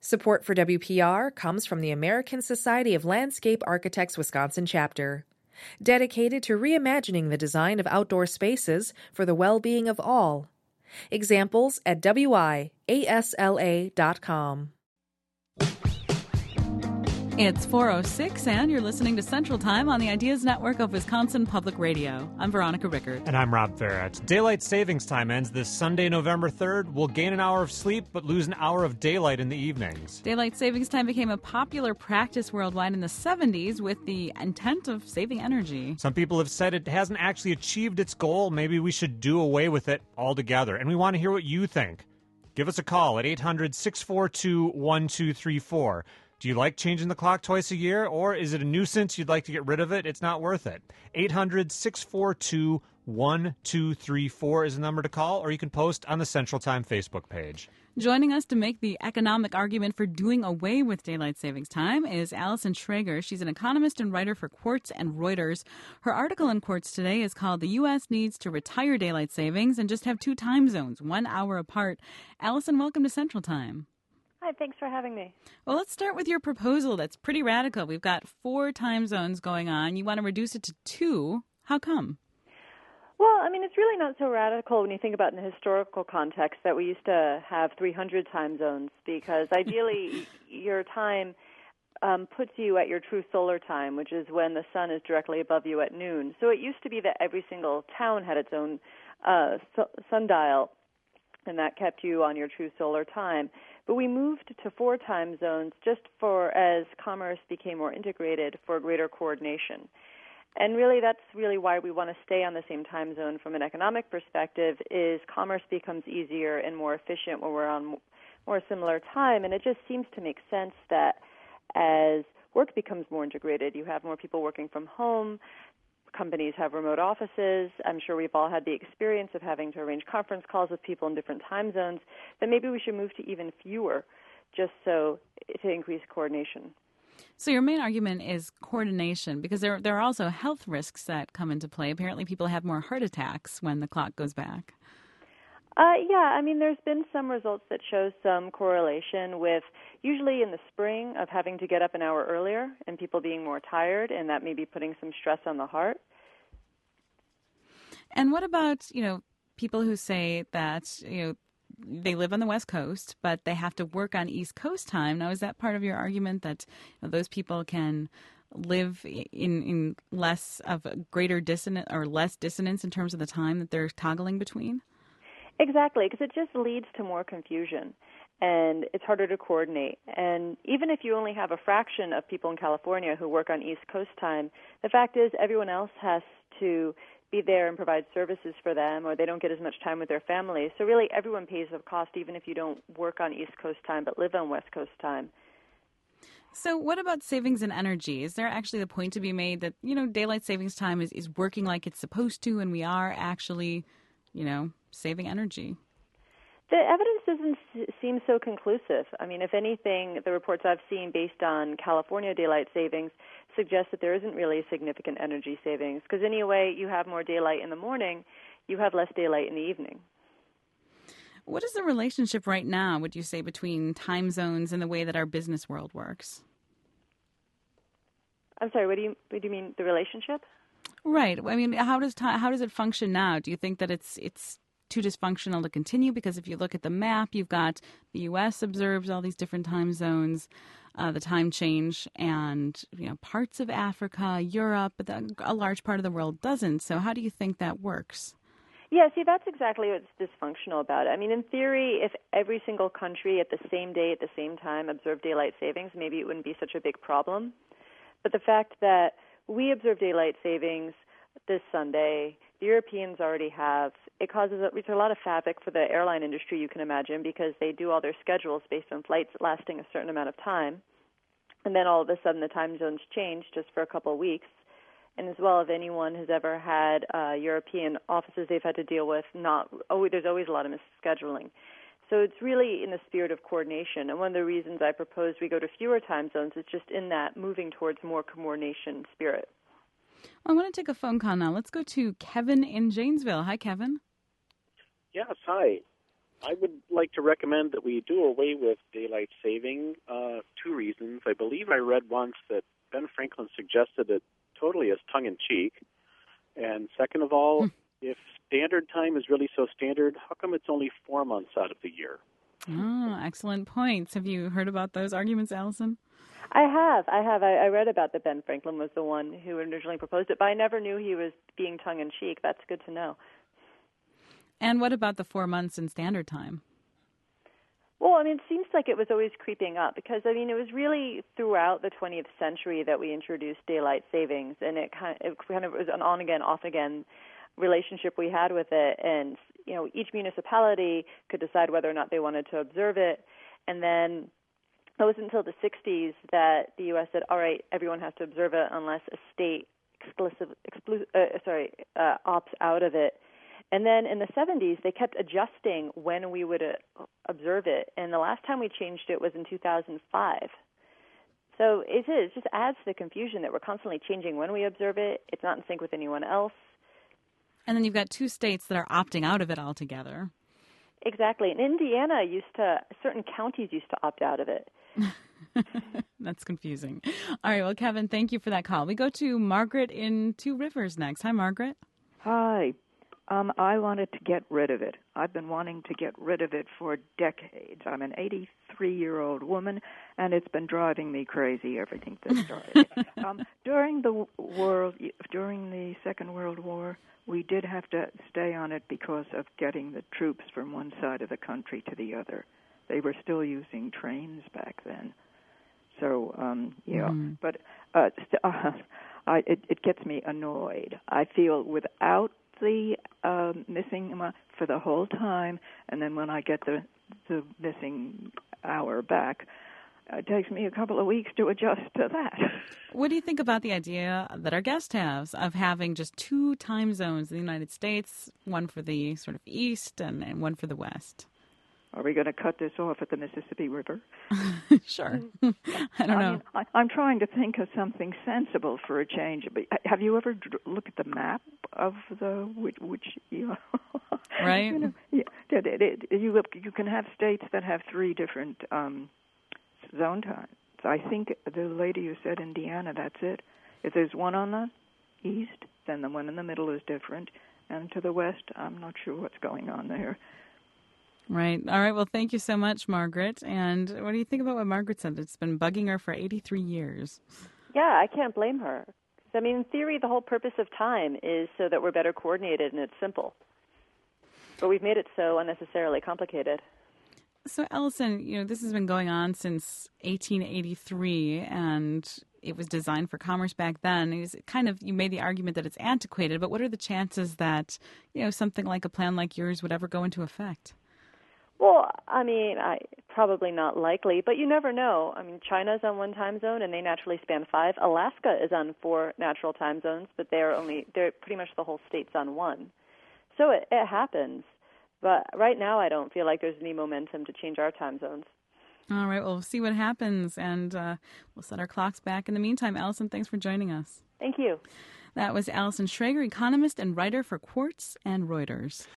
Support for WPR comes from the American Society of Landscape Architects Wisconsin chapter, dedicated to reimagining the design of outdoor spaces for the well-being of all. Examples at WIASLA.com. It's 4:06, and you're listening to Central Time on the Ideas Network of Wisconsin Public Radio. I'm Veronica Rickert. And I'm Rob Farrett. Daylight savings time ends this Sunday, November 3rd. We'll gain an hour of sleep, but lose an hour of daylight in the evenings. Daylight savings time became a popular practice worldwide in the 70s with the intent of saving energy. Some people have said it hasn't actually achieved its goal. Maybe we should do away with it altogether. And we want to hear what you think. Give us a call at 800-642-1234. Do you like changing the clock twice a year, or is it a nuisance you'd like to get rid of it? It's not worth it. 800-642-1234 is the number to call, or you can post on the Central Time Facebook page. Joining us to make the economic argument for doing away with daylight savings time is Allison Schrager. She's an economist and writer for Quartz and Reuters. Her article in Quartz today is called "The U.S. Needs to Retire Daylight Savings and Just Have Two Time Zones, 1 hour apart." Allison, welcome to Central Time. Hi, thanks for having me. Well, let's start with your proposal. That's pretty radical. We've got 4 time zones going on. You want to reduce it to 2. How come? Well, I mean, it's really not so radical when you think about it in the historical context that we used to have 300 time zones, because ideally your time puts you at your true solar time, which is when the sun is directly above you at noon. So it used to be that every single town had its own sundial, and that kept you on your true solar time. But we moved to 4 time zones just as commerce became more integrated for greater coordination. And really, that's really why we want to stay on the same time zone from an economic perspective, is commerce becomes easier and more efficient when we're on more similar time. And it just seems to make sense that as work becomes more integrated, you have more people working from home, companies have remote offices. I'm sure we've all had the experience of having to arrange conference calls with people in different time zones. Then maybe we should move to even fewer, just so to increase coordination. So your main argument is coordination, because there are also health risks that come into play. Apparently people have more heart attacks when the clock goes back. Yeah, I mean, there's been some results that show some correlation with, usually in the spring, of having to get up an hour earlier and people being more tired, and that may be putting some stress on the heart. And what about, people who say that, they live on the West Coast, but they have to work on East Coast time? Now, is that part of your argument that those people can live in less of a greater dissonance or less dissonance in terms of the time that they're toggling between? Exactly, because it just leads to more confusion, and it's harder to coordinate. And even if you only have a fraction of people in California who work on East Coast time, the fact is everyone else has to be there and provide services for them, or they don't get as much time with their families. So really everyone pays the cost, even if you don't work on East Coast time but live on West Coast time. So what about savings in energy? Is there actually the point to be made that, daylight savings time is working like it's supposed to, and we are actually, saving energy? The evidence doesn't seem so conclusive. I mean, if anything, the reports I've seen based on California daylight savings suggest that there isn't really significant energy savings, because anyway, you have more daylight in the morning, you have less daylight in the evening. What is the relationship right now, would you say, between time zones and the way that our business world works? I'm sorry, what do you mean, the relationship? Right. I mean, how does it function now? Do you think that it's too dysfunctional to continue? Because if you look at the map, you've got the U.S. observes all these different time zones, the time change, and parts of Africa, Europe, but a large part of the world doesn't. So how do you think that works? Yeah, see, that's exactly what's dysfunctional about it. I mean, in theory, if every single country at the same day, at the same time, observed daylight savings, maybe it wouldn't be such a big problem. But the fact that we observe daylight savings this Sunday, the Europeans already have, it causes a lot of havoc for the airline industry, you can imagine, because they do all their schedules based on flights lasting a certain amount of time. And then all of a sudden the time zones change just for a couple of weeks. And as well, if anyone has ever had European offices they've had to deal with, there's always a lot of misscheduling. So it's really in the spirit of coordination. And one of the reasons I proposed we go to fewer time zones is just in that moving towards more coordination spirit. Well, I want to take a phone call now. Let's go to Kevin in Janesville. Hi, Kevin. Yes, hi. I would like to recommend that we do away with daylight saving. Two reasons. I believe I read once that Ben Franklin suggested it totally as tongue-in-cheek. And second of all, if standard time is really so standard, how come it's only 4 months out of the year? Oh, excellent points. Have you heard about those arguments, Allison? I have. I read about that Ben Franklin was the one who originally proposed it, but I never knew he was being tongue-in-cheek. That's good to know. And what about the 4 months in standard time? Well, I mean, it seems like it was always creeping up because, I mean, it was really throughout the 20th century that we introduced daylight savings, and it kind of was an on-again, off-again relationship we had with it. And, you know, each municipality could decide whether or not they wanted to observe it. And then it wasn't until the 60s that the U.S. said, all right, everyone has to observe it unless a state opts out of it. And then in the 70s, they kept adjusting when we would observe it. And the last time we changed it was in 2005. So it just adds to the confusion that we're constantly changing when we observe it. It's not in sync with anyone else. And then you've got 2 states that are opting out of it altogether. Exactly. And Indiana certain counties used to opt out of it. That's confusing. All right. Well, Kevin, thank you for that call. We go to Margaret in Two Rivers next. Hi, Margaret. Hi. I wanted to get rid of it. I've been wanting to get rid of it for decades. I'm an 83-year-old woman, and it's been driving me crazy, everything that started. During the Second World War, we did have to stay on it because of getting the troops from one side of the country to the other. They were still using trains back then. So, but it gets me annoyed. I feel without the missing for the whole time, and then when I get the missing hour back, it takes me a couple of weeks to adjust to that. What do you think about the idea that our guest has of having just 2 time zones in the United States, one for the sort of east and one for the west? Are we going to cut this off at the Mississippi River? Sure. I don't know. I'm trying to think of something sensible for a change. But have you ever looked at the map of the which right? You can have states that have 3 different zone times. I think the lady who said Indiana, that's it. If there's one on the east, then the one in the middle is different, and to the west, I'm not sure what's going on there. Right. All right. Well, thank you so much, Margaret. And what do you think about what Margaret said? It's been bugging her for 83 years. Yeah, I can't blame her. I mean, in theory, the whole purpose of time is so that we're better coordinated and it's simple. But we've made it so unnecessarily complicated. So, Allison, this has been going on since 1883, and it was designed for commerce back then. You made the argument that it's antiquated, but what are the chances that, something like a plan like yours would ever go into effect? Well, I mean, probably not likely, but you never know. I mean, China's on 1 time zone, and they naturally span 5. Alaska is on 4 natural time zones, but they're pretty much the whole state's on 1. So it happens. But right now, I don't feel like there's any momentum to change our time zones. All right, well, we'll see what happens, and we'll set our clocks back. In the meantime, Allison, thanks for joining us. Thank you. That was Allison Schrager, economist and writer for Quartz and Reuters.